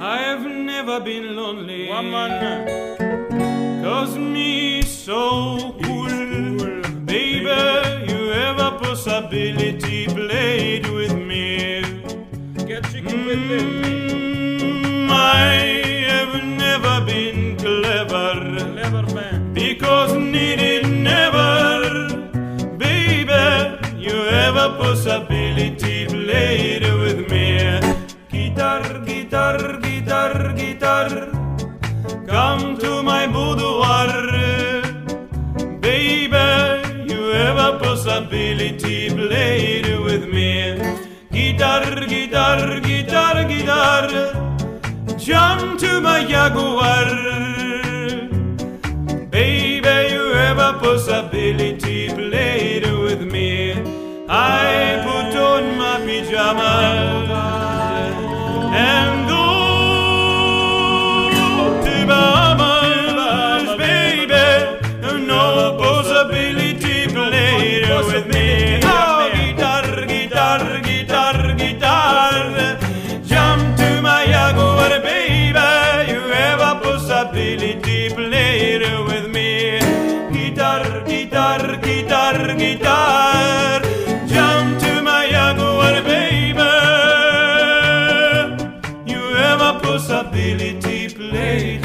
I've never been lonely. Woman, Cause me so cool. Baby, you have a possibility, played with me. get chicken with me. I have never been clever. Never man. Because needed never. Baby, you have a possibility, played with me. Guitar, guitar, guitar, guitar, come to my boudoir. Baby, you have a possibility, played with me. Guitar, guitar, guitar, guitar, jump to my Jaguar. Baby, you have a possibility, played with me. I put on my pajamas and go to Bahamas. Baby, no possibility, played with me. Oh, guitar, guitar, guitar, guitar, jump to my Jaguar. Baby, you have a possibility, played with me. Guitar, guitar, guitar, guitar, jump to my Jaguar. Baby, you have a possibility, played